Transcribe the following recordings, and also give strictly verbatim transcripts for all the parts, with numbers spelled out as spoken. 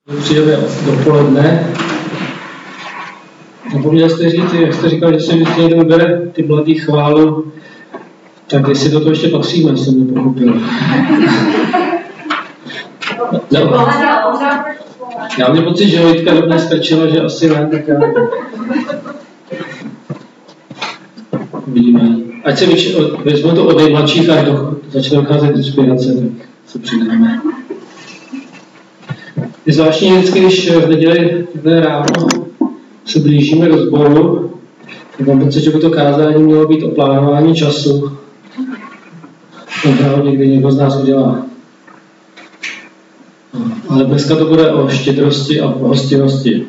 Přijeme dopoledne. Zapomněl jste říct, jak jste říkal, že se vždycky někdo vybere ty mladý chválu, tak jestli do toho ještě patříme, jsem nepochopil. No. Já mám pocit, že Jitka do mě stačila, že asi ne, tak já... Vidíme. Ať se vyš... vezmu to od nejmladších, až do... začne docházet inspirace, tak se přidáme. Je zvláštní vždycky, když v neděli ráno se blížíme do sboru, tak mám pocit, že by to kázání mělo být o plánování času. Možná ho někdy někdo z nás udělá. Ale dneska to bude o štědrosti a hostinnosti.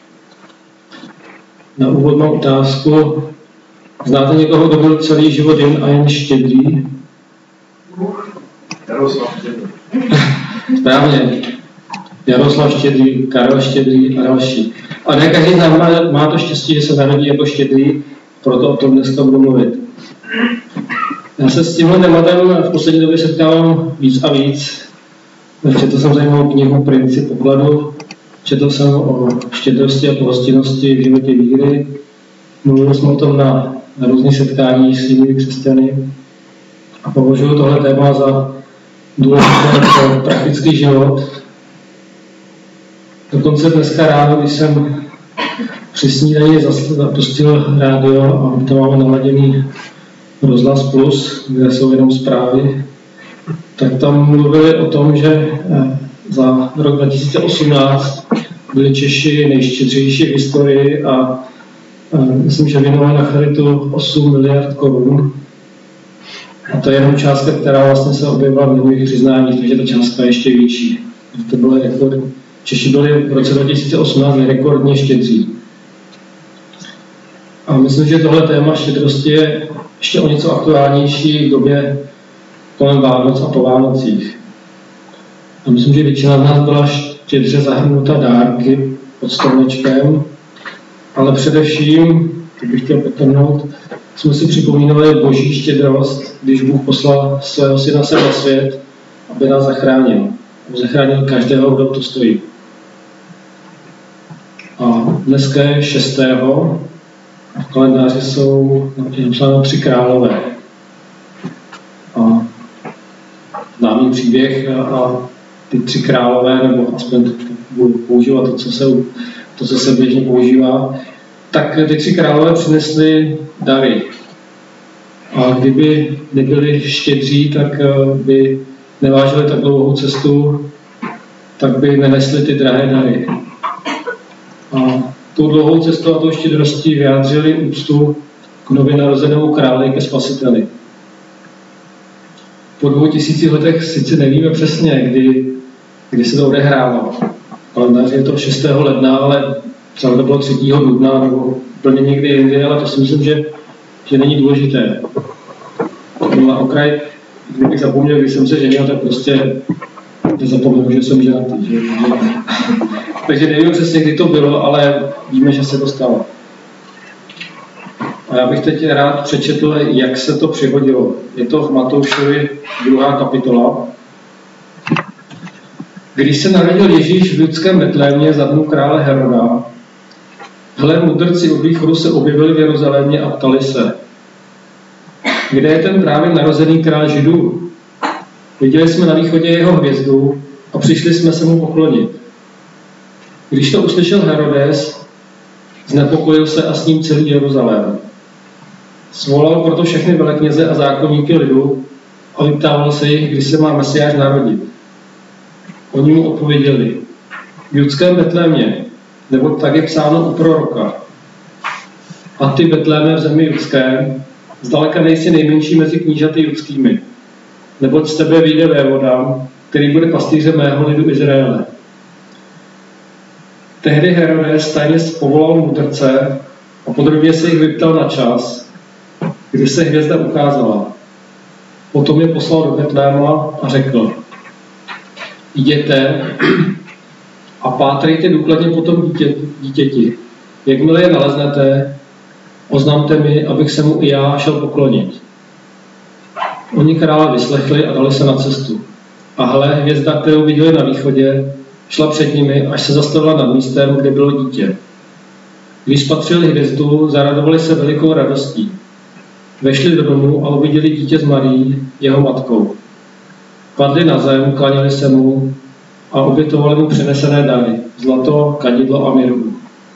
Na úvod mám otázku. Znáte někoho, kdo byl celý život jen a jen štědrý? Jaroslav Štědrý. Správně. Jaroslav Štědrý, Karel Štědrý a další. A ne každý z nás má, má to štěstí, že se narodí jako štědrý, proto o tom dneska budu mluvit. Já se s tímhle tématem v poslední době setkávám víc a víc. Četl jsem zajímavou knihu Princip pokladu, četl jsem o štědrosti a pohostinnosti v životě víry, mluvil jsem o tom na, na různých setkáních s jinými křesťany a považuji tohle téma za důležité pro praktický život. Dokonce dneska ráno, když jsem při snídani zapustil rádio a tam máme naladěný Rozhlas Plus, kde jsou jenom zprávy, tak tam mluvili o tom, že za rok dva tisíce osmnáct byli Češi nejštědřejší v historii a myslím, že věnovali na charitu osm miliard korun. A to je jenom částka, která vlastně se objevila v minulých přiznáních, takže ta částka je ještě větší. To bylo rekord. Češi byli v roce dva tisíce osmnáct rekordně štědří. A myslím, že tohle téma štědrosti je ještě o něco aktuálnější v době kolem Vánoc a po Vánocích. A myslím, že většina z nás byla štědře zahrnuta dárky pod stromečkem, ale především, tak bych chtěl potrhnout, jsme si připomínali boží štědrost, když Bůh poslal svého syna sem na svět, aby nás zachránil. Zachránil každého, kdo to stojí. A dneska je šestého a v kalendáři jsou napsáno tři králové. A známý příběh a, a ty tři králové, nebo aspoň budu používat to, co se, to, co se běžně používá, tak ty tři králové přinesli dary. A kdyby nebyli štědří, tak by nevážili tak dlouhou cestu, tak by nenesli ty drahé dary. A tou dlouhou cestou a tou štědrostí vyjádřili úctu k nově narozenému králi, ke spasiteli. Po dvou tisíci letech sice nevíme přesně, kdy, kdy se to odehrávalo. Kalendář je to šestého ledna, ale třeba to bylo třetího dubna nebo úplně někdy jindy, ale to si myslím, že, že není důležité. Na okraj, kdybych zapomněl, když jsem se ženil, tak prostě nezapomněl, že jsem ženatý. Že? Takže nevím přesně, kdy to bylo, ale víme, že se to stalo. A já bych teď rád přečetl, jak se to přihodilo. Je to v Matoušovi druhá kapitola. Když se narodil Ježíš v judském Betlémě za dnů krále Heroda, hle, mudrci od východu se objevili v Jeruzalémě a ptali se, kde je ten právě narozený král Židů? Viděli jsme na východě jeho hvězdu a přišli jsme se mu poklonit. Když to uslyšel Herodes, znepokojil se a s ním celý Jeruzalém. Svolal proto všechny velekněze a zákonníky lidu a vyptával se jich, kdy se má Mesiáš narodit. Oni mu odpověděli, v judském Betlémě, nebo tak je psáno u proroka. A ty, Betléme v zemi judské, zdaleka nejsi nejmenší mezi knížaty judskými, neboť z tebe vyjde vévoda, který bude pastýřem mého lidu Izraele. Tehdy Herodes tajně povolal mudrce a podrobně se jich vyptal na čas, kdy se hvězda ukázala. Potom je poslal do Betléma a řekl, jděte a pátrejte důkladně po tom dítě, dítěti. Jakmile je naleznete, oznamte mi, abych se mu i já šel poklonit. Oni krále vyslechli a dali se na cestu. A hle, hvězda, kterou viděli na východě, Šla před nimi, až se zastavila nad místem, kde bylo dítě. Když spatřili hvězdu, zaradovali se velikou radostí. Vešli do domu a uviděli dítě s Marií, jeho matkou. Padli na zem, klaněli se mu a obětovali mu přinesené dary, zlato, kadidlo a mirhu.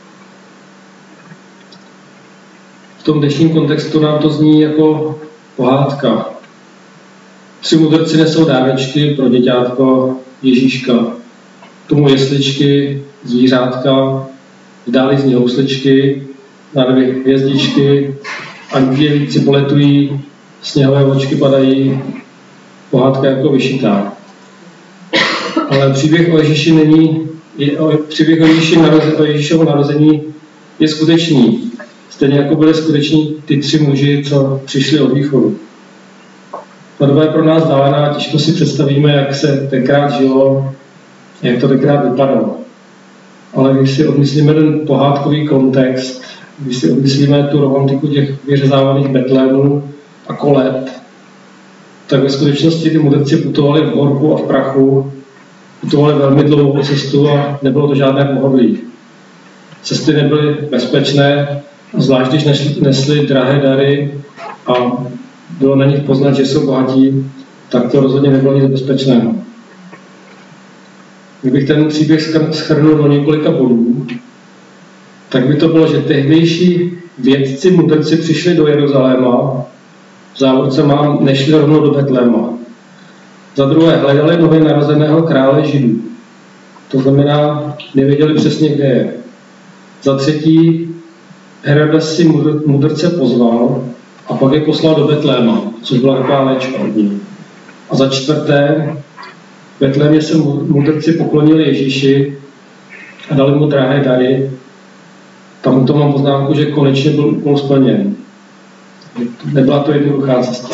V tom dnešním kontextu nám to zní jako pohádka. Tři mudrci nesou dárečky pro děťátko Ježíška. Tomu jesličky, zvířátka, vdáli z ní housličky, na dvě hvězdičky, andělíci poletují, sněhové očky padají, pohádka jako vyšitá. Ale příběh o Ježíši není, je, o, příběh o, Ježíši naroze, o Ježíšovu narození je skutečný. Stejně jako byli skuteční ty tři muži, co přišli od východu. Ta doba je pro nás dálená, těžko si představíme, jak se tenkrát žilo, jak to tenkrát vypadalo. Ale když si odmyslíme ten pohádkový kontext, když si odmyslíme tu romantiku těch vyřezávaných betlémů a kolet, tak ve skutečnosti ty mudrci putovali v horku a v prachu, putovali velmi dlouhou cestu a nebylo to žádné pohodlí. Cesty nebyly bezpečné, zvlášť když nesli, nesli drahé dary a bylo na nich poznat, že jsou bohatí, tak to rozhodně nebylo nic bezpečného. Kdybych ten příběh shrnul do několika bodů, tak by to bylo, že tehdejší vědci mudrci přišli do Jeruzaléma, v závorce mám, nešli rovnou do Betléma. Za druhé, hledali nově narozeného krále Židů. To znamená, nevěděli přesně, kde je. Za třetí, Herodes si mudrce pozval a pak je poslal do Betléma, což byla taková léčka od ní. A za čtvrté, v Betlémě se mudrci poklonili Ježíši a dali mu drahé dary. Tam to mám poznámku, že konečně byl úkol splněn. Nebyla to jednoduchá cesta.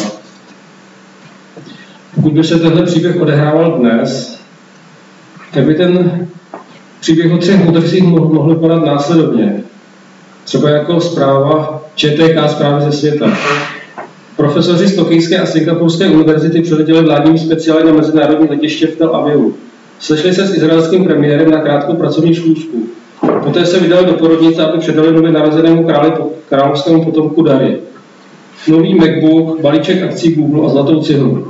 Pokud by se tenhle příběh odehrával dnes, tak by ten příběh o třech mudrcích mohl vypadat následovně. Třeba jako zpráva Č T K zprávy ze světa. Profesoři z Tokijské a Singapurské univerzity přiletěli vládními speciály na mezinárodní letiště v Tel Avivu. Sešli se s izraelským premiérem na krátkou pracovní schůzku. Poté se vydali do porodnice, aby předali nově narozenému králi, královskému potomku dary. Nový MacBook, balíček akcí Google a zlatou cihlu.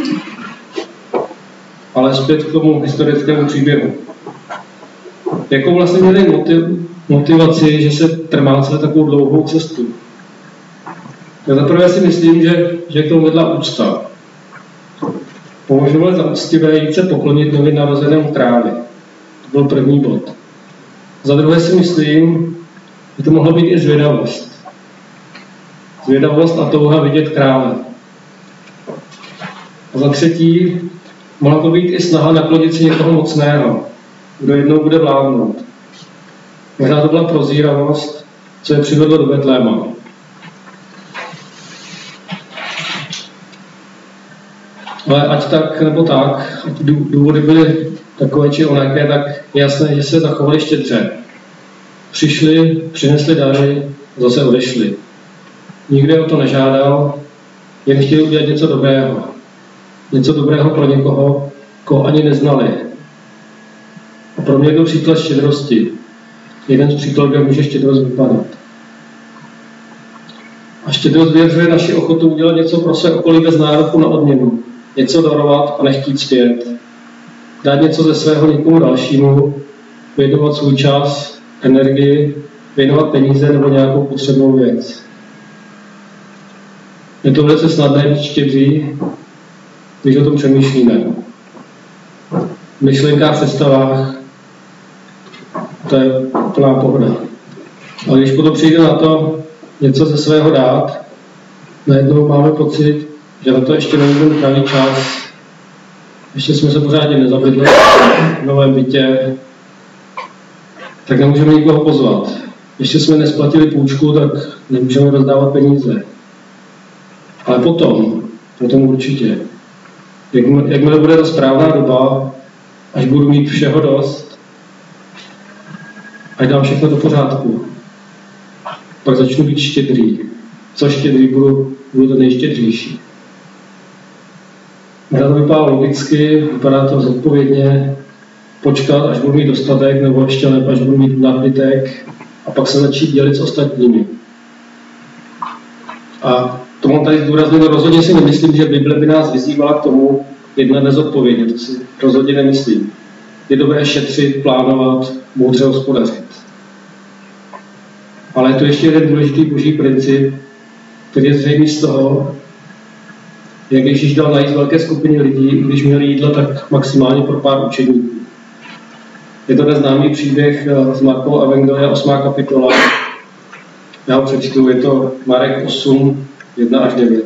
Ale zpět k tomu historickému příběhu. Jakou vlastně měli motiv, motivaci, že se trmáceli takovou dlouhou cestu? Tak zaprvé si myslím, že, že k tomu vedla úcta. Považovali za úctivé jít se poklonit nově narozenému králi. To byl první bod. Za druhé si myslím, že to mohla být i zvědavost. Zvědavost a touha vidět krále. A za třetí, mohla to být i snaha naklonit si někoho mocného, kdo jednou bude vládnout. Možná to byla prozíravost, co je přivedlo do Betléma. Ale ať tak nebo tak, ať důvody byly takové či onaké, tak je jasné, že se zachovali štědře. Přišli, přinesli dary, zase odešli. Nikdo o to nežádal, jen chtěli udělat něco dobrého. Něco dobrého pro někoho, koho ani neznali. A pro mě je to příklad štědrosti. Jeden z příkladů, jak může štědrost vypadat. A štědrost vyjadřuje naši ochotu udělat něco pro své okolí bez nároku na odměnu. Něco darovat a nechtít zpět. Dát něco ze svého někomu dalšímu, věnovat svůj čas, energii, věnovat peníze nebo nějakou potřebnou věc. Je to velice snadné být štědří, když o tom přemýšlíme. V myšlenkách, představách, to je plná pohoda. Ale když potom přijde na to něco ze svého dát, najednou máme pocit, že na to ještě není ten pravý čas. Ještě jsme se pořádně nezabydli v novém bytě, tak nemůžeme nikoho pozvat. Ještě jsme nesplatili půjčku, tak nemůžeme rozdávat peníze. Ale potom, potom určitě. Jakmile bude ta správná doba, až budu mít všeho dost, ať dám všechno do pořádku, pak začnu být štědrý. Co štědrý, budu, budu to nejštědřejší. Možná to vypadá logicky, vypadá to zodpovědně, počkat, až budu mít dostatek, nebo ještě lépe, až budu mít nadbytek a pak se začít dělit s ostatními. A to mám tady zdůraznit, rozhodně si nemyslím, že Bible by nás vyzývala k tomu jednat nezodpovědně, to si rozhodně nemyslím. Je dobré šetřit, plánovat, moudře hospodařit. Ale je to ještě jeden důležitý boží princip, který je zřejmý z toho, jak Ježíš dal najít velké skupině lidí, když měli jídlo, tak maximálně pro pár učeníků. Je to neznámý příběh z Markova evangelia, osmá kapitola. Já ho přečtu, je to Marek osm, jedna až devět.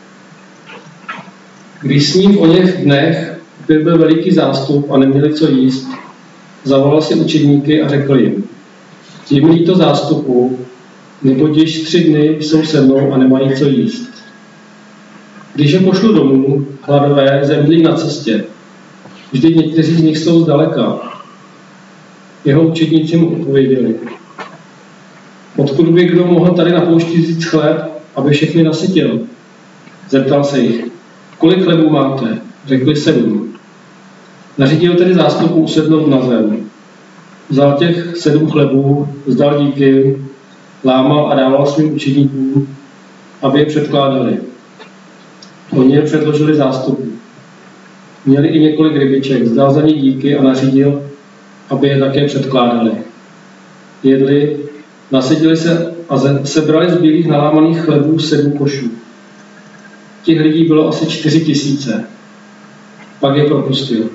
Když s ním v oněch dnech opět byl veliký zástup a neměli co jíst, zavolal si učedníky a řekl jim: je mi líto zástupu, neboť již tři dny jsou se mnou a nemají co jíst. Když je pošlu domů, hladové zemdlí na cestě, vždyť někteří z nich jsou zdaleka. Jeho učedníci mu odpověděli: odkud by kdo mohl tady na poušti vzít chléb, aby všechny nasytil? Zeptal se jich: kolik chlebů máte? Řekli sedm. Nařídil tedy zástupu usednout na zem. Vzal těch sedm chlebů, vzdal díky, lámal a dával svým učedníkům, aby je předkládali. Oni je předložili zástupu. Měli i několik rybiček, vzdal za ně díky a nařídil, aby je také předkládali. Jedli, nasytili se a sebrali z bílých nalámaných chlebů sedm košů. Těch lidí bylo asi čtyři tisíce. Pak je propustil.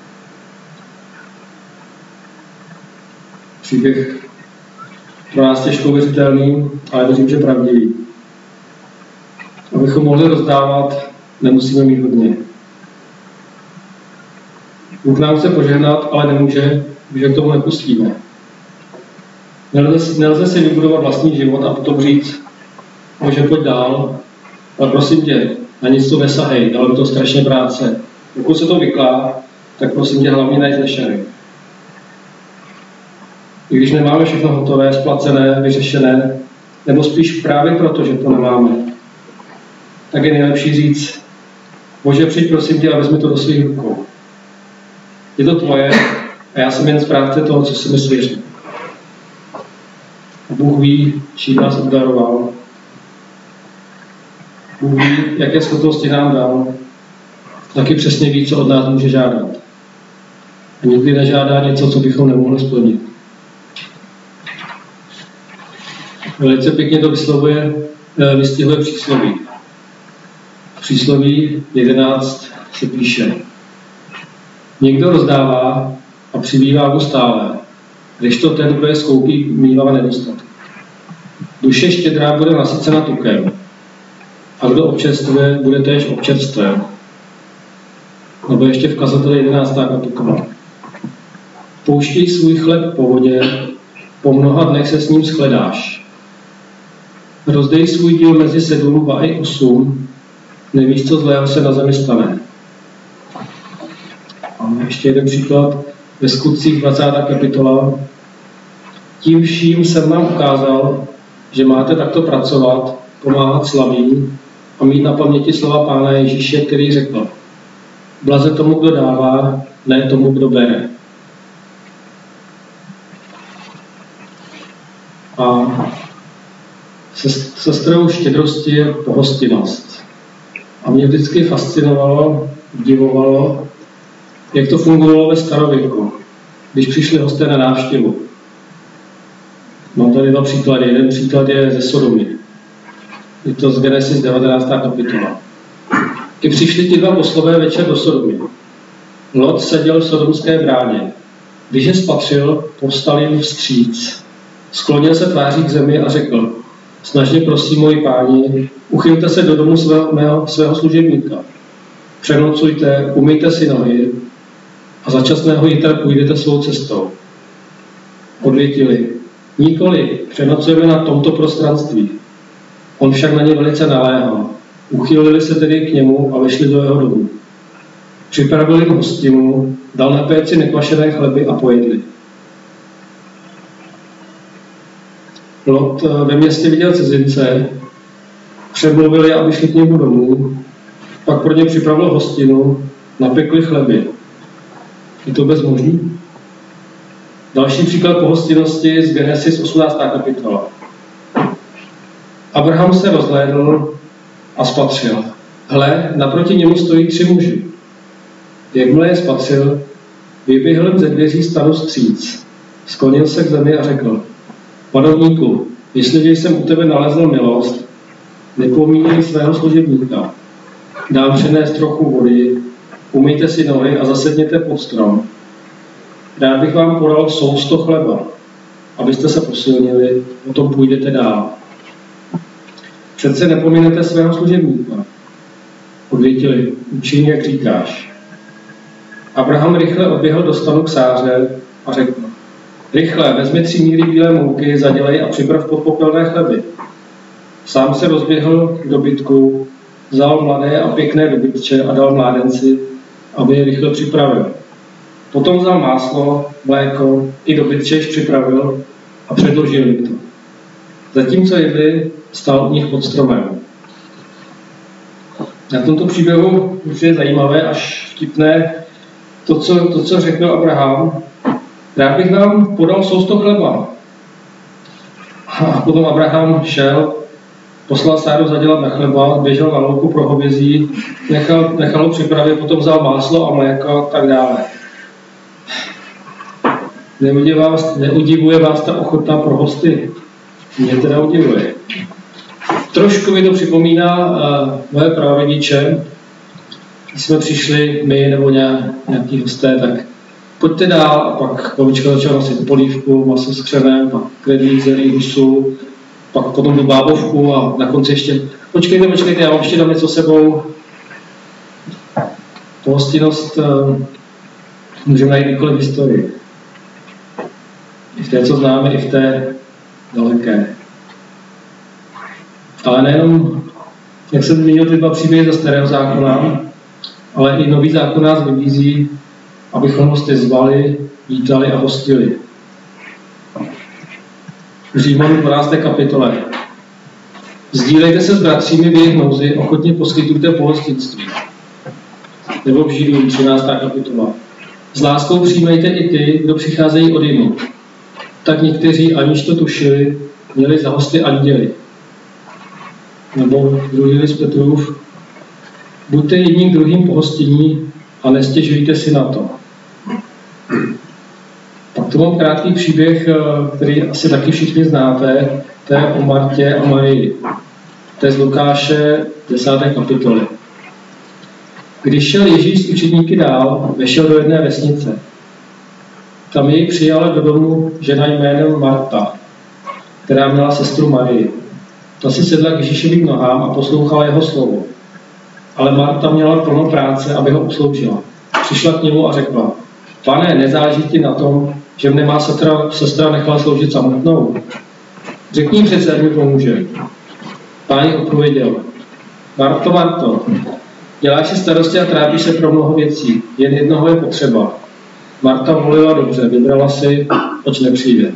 Příběh pro nás těžko věřitelný, ale věřím, že pravdivý. Abychom mohli rozdávat, nemusíme mít hodně. Bůh nám chce požehnat, ale nemůže, že k tomu nepustíme. Nelze, nelze si vybudovat vlastní život a potom říct: Bože, pojď dál, ale prosím tě, na nic to nesahej, dalo mi to strašně práce. Pokud se to vyklá, tak prosím tě, hlavně najít nešary. I když nemáme všechno hotové, splacené, vyřešené, nebo spíš právě proto, že to nemáme, tak je nejlepší říct: Bože, přijď prosím tě a vezmi to do svých rukou. Je to tvoje a já jsem jen správce toho, co si mi svěřil. Bůh ví, čím nás obdaroval. Bůh ví, jaké schopnosti nám dal. Taky přesně ví, co od nás může žádat. A nikdy nežádá něco, co bychom nemohli splnit. Velice pěkně to vyslovuje, vystihuje přísloví. V přísloví jedenáct se píše: někdo rozdává a přibývá mu stále, když to ten, kdo je skoupí, mívá nedostatek. Duše štědrá bude nasycena tukem, a kdo občerstvuje, bude též občerstven. Nebo ještě v kazateli jedenáctá kapitola. Pouštěj svůj chleb po vodě, po mnoha dnech se s ním shledáš. Rozdej svůj díl mezi sedm, dva i osm, nevíš, co zlého se na zemi stane. Máme ještě jeden příklad. Ve Skutcích dvacátá kapitola. Tím vším jsem vám ukázal, že máte takto pracovat, pomáhat slabým a mít na paměti slova Pána Ježíše, který řekl: blaze tomu, kdo dává, ne tomu, kdo bere. A sestrou štědrosti je pohostinnost. A mě vždycky fascinovalo, divovalo, jak to fungovalo ve starověku, když přišli hosté na návštěvu. Mám tady dva příklady. Jeden příklad je ze Sodomy. Je to z Genesis devatenáctá kapitola. Když přišli ti dva poslové večer do Sodomy. Lot seděl v sodomské bráně. Když je spatřil, povstal jim vstříc. Sklonil se tváří k zemi a řekl: snažně prosím, moji páni, uchylte se do domu svého, mého, svého služebníka. Přenocujte, umyjte si nohy a za časného jitra půjdete svou cestou. Odvětili: nikoli, přenocujeme na tomto prostranství. On však na ně velice naléhal. Uchýlili se tedy k němu a vyšli do jeho domu. Připravili jim hostinu, dal na péci nekvašené chleby a pojedli. Lot ve městě viděl cizince, přemluvil je, aby šli k němu domů, pak pro ně připravil hostinu, napekli chleby. Je to vůbec možný? Další příklad pohostinnosti z Genesis osmnáctá kapitola. Abraham se rozhlédl a spatřil. Hle, naproti němu stojí tři muži. Jakmile je spatřil, vyběhl ze dveří stanu vstříc. Sklonil se k zemi a řekl: Panovníku, jestliže jsem u tebe nalezl milost, nepomíněj svého služebníka. Dám přinést trochu vody, umyjte si nohy a zasedněte pod strom. Rád bych vám podal sousto chleba, abyste se posilnili, potom půjdete dál. Přece nepominete svého služebníka. Odvětili: učiň, jak říkáš. Abraham rychle odběhl do stanu k Sáře a řekl: rychle, vezmi tři míry bílé mouky, zadělej a připrav podpopelné chleby. Sám se rozběhl k dobytku, vzal mladé a pěkné dobytče a dal mládenci, aby je rychle připravil. Potom vzal máslo, mléko i dobytčež připravil a předložil jim to. Zatímco jedli, stál u nich pod stromem. Na tomto příběhu už je zajímavé, až vtipné to, co, to, co řekl Abraham. Rád bych vám podal sousto chleba. A potom Abraham šel, poslal Sáru zadělat na chleba, běžel na louku pro hovězí, nechal, nechal ho připravit, potom vzal máslo a mléko a tak dále. Neudivuje vás, neudivuje vás ta ochota pro hosty? Mě teda udivuje. Trošku mi to připomíná uh, moje prarodiče. Když jsme přišli my nebo nějaký hosté, tak pojďte dál, a pak babička začala nosit polívku, maso s křemem, pak krevník, zelí, husu, pak potom tu bábovku a na konci ještě počkejte, počkejte, já vám ještě dám něco sebou. Pohostinnost uh, můžeme najít kdykoliv v historii. I v té, co známe, i v té daleké. Ale nejenom, jak jsem zmínil, ty dva příběhy ze Starého zákona, ale i Nový zákon nás vybízí, abychom hosty zvali, vítali a hostili. V Římanům dvanácté kapitole. Sdílejte se s bratřími v jejich nouzi, ochotně poskytujte pohostinství. Nebo v Židům třináctá kapitola. S láskou přijímejte i ty, kdo přicházejí od jinou. Tak někteří, aniž to tušili, měli za hosty anděli. Nebo druhý list Petrův. Buďte jedním druhým pohostinní a nestěžujte si na to. Pak to mám krátký příběh, který asi taky všichni znáte, to je o Martě a Marii. To je z Lukáše desáté kapitoly. Když šel Ježíš s učedníky dál, vešel do jedné vesnice. Tam jej přijala do domu žena jménem Marta, která měla sestru Marii. Ta si sedla k Ježíšovým nohám a poslouchala jeho slovo. Ale Marta měla plno práce, aby ho usloužila. Přišla k němu a řekla: Pane, nezáleží ti na tom, že mne má sestra, sestra nechala sloužit samotnou? Řekni přece, ať mi pomůže. Pán odpověděl: Marto, Marto, děláš si starosti a trápíš se pro mnoho věcí, jen jednoho je potřeba. Marta volila dobře, vybrala si, oč nepřijde.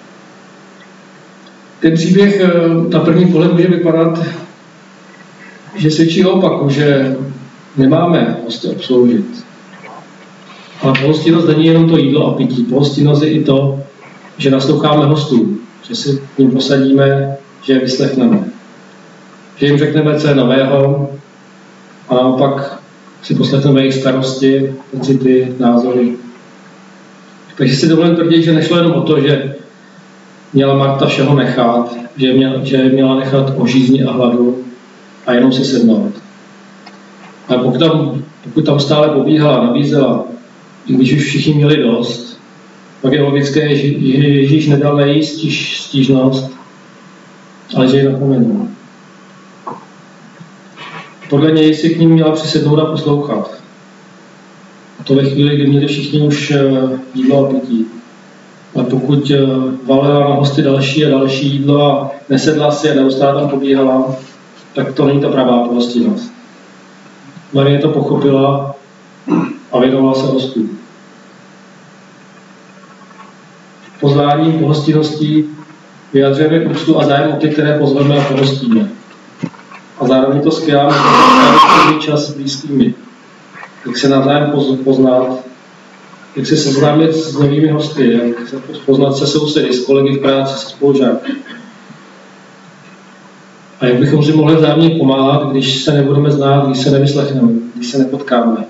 Ten příběh na první pohled může vypadat, že svědčí o opaku, že nemáme hosty obsloužit. Ale pohostinnost není jenom to jídlo a pití. Pohostinnost je i to, že nasloucháme hostům, že si k ním posadíme, že je vyslechneme. Že jim řekneme, co je nového, a naopak si poslechneme jejich starosti, pocity, názory. Takže si dovolím tvrdit, že nešlo jenom o to, že měla Marta všeho nechat, že měla, že měla nechat o žízni a hladu a jenom si sednout. Ale pokud tam, pokud tam stále pobíhala, nabízela, i když už všichni měli dost, pak je logické, že Ježíš nedal na její stíž, stížnost, ale že ji napomenul. Podle něj si k ním měla přisednout a poslouchat. A to ve chvíli, kdy měli všichni už jídlo a pití. Ale pokud valila na hosty další a další jídlo a nesedla si a neustále tam pobíhala, tak to není ta pravá pohostinnost. Marie to pochopila a věnovala se hostům. Pozváním pohostinností vyjadřujeme úctu a zájem o ty, které pozveme a pohostíme. A zároveň to skvělá čas s blízkými. Jak se navzájem poznat jak se seznámit s novými hosty, jak se poznat se sousedy, s kolegy v práci, se spolužáky. A jak bychom si mohli vzájemně pomáhat, když se nebudeme znát, když se nevyslechneme, když se nepotkáme.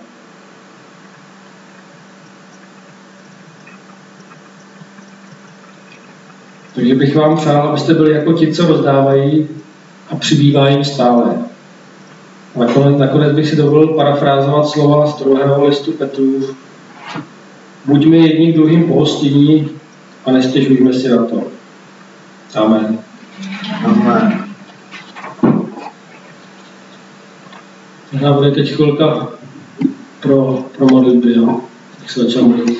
Takže bych vám přál, abyste byli jako ti, co rozdávají a přibývá jim stále. A nakonec, nakonec bych si dovolil parafrázovat slova z druhého listu Petrův. Buďme jedním druhým pohostinní a nestěžujme si na to. Amen. Amen. Možná bude teď chvilka pro, pro modlitby, jo? Jak se začal modlit.